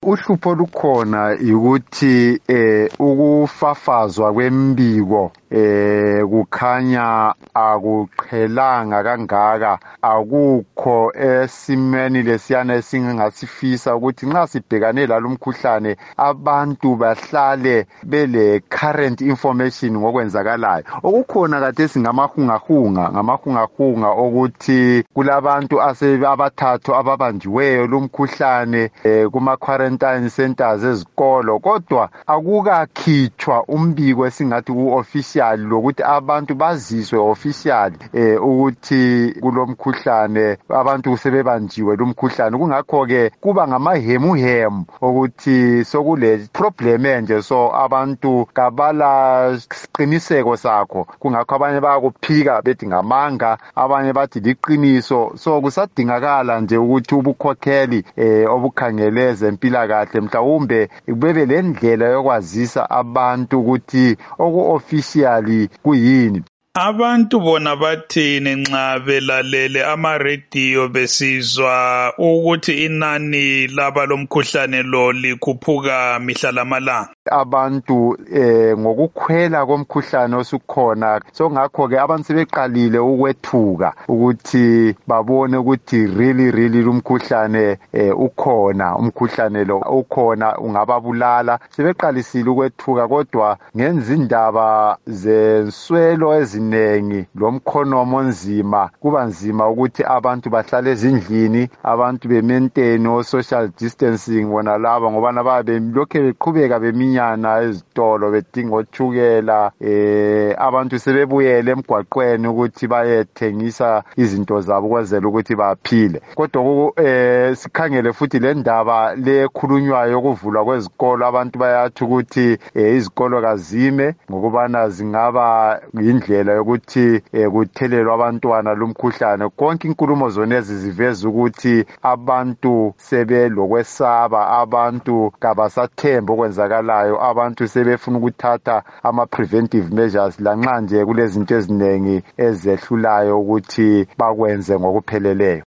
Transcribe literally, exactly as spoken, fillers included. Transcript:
Uhlupho olukhona ukuthi eh ukufafazwa kwembiko eh kukhanya akuqhelanga kangaka, akukho esimeni lesiyana esingasifisa ukuthi nxa sibhekane lalomkhuhlane abantu bahlale bele current information ngokwenzakalayo. Okukhona kade singamahungahunga ngamahungahunga ukuthi kulabantu asebathathu ababanjiweyo lumkhuhlane eh, kuma quarantine centers ezikolo, kodwa akukakhitshwa umbiko esingathi ku official lokuthi abantu baziswe official eh, ukuthi kulomkhuhlane abantu sebebanjiwe lumkhuhlane. Kungakho ke kuba ngamahemuhemu ukuthi sokule problem nje, so abantu kabala siqiniseko sakho. Kungakho abanye bayakuphika bethi ngamanga, abanye bathi liqiniso. So kusadingakala nje ukuthi ubukhokheli eh, obukhangele ezempilakahle mhlawumbe bebe lendlela yokwazisa abantu ukuthi oku officially kuyini. Abantu bona bathini nxa belalele ama-radio besizwa ukuthi inani laba lomkhuhlane lo likhuphuka mihla lamalanga? Abantu eh ngokukhwela komkhuhlane osukhona, so ngakho ke abantu sebeqalile ukwethuka ukuthi babone ukuthi really really lumkhuhlane eh ukhona, umkhuhlane lo ukhona ungababulala. Sebeqalisile ukwethuka, kodwa ngenza indaba zenswelo ezinengi lomkhonomo onzima kuba nzima ukuthi abantu bahlale ezindlini, abantu be-maintain o social distancing wona laba ngoba nababe lokhe beqhubeka beminyana ezitolo bedinga othukela. eh abantu sebebuyele emgwaqweni ukuthi bayethengisa izinto zabo ukwenzela ukuthi baphile. Kodwa eh sikhangele futhi le ndaba lekhulunywayo ukuvulwa kwezikolo, abantu bayathi ukuthi eh, izikolo kazime ngokubana zingaba indlela yokuthi eh, kuthelelwa abantwana lumkhuhlane. Konke inkulumo zonezi ziveza ukuthi abantu sebelokwesaba, abantu kabasathemba okwenzakalayo, abantu sebefuna ukuthatha ama-preventive measures lanxa nje kulezinto eziningi ezehlulayo ukuthi bakwenze ngokupheleleyo.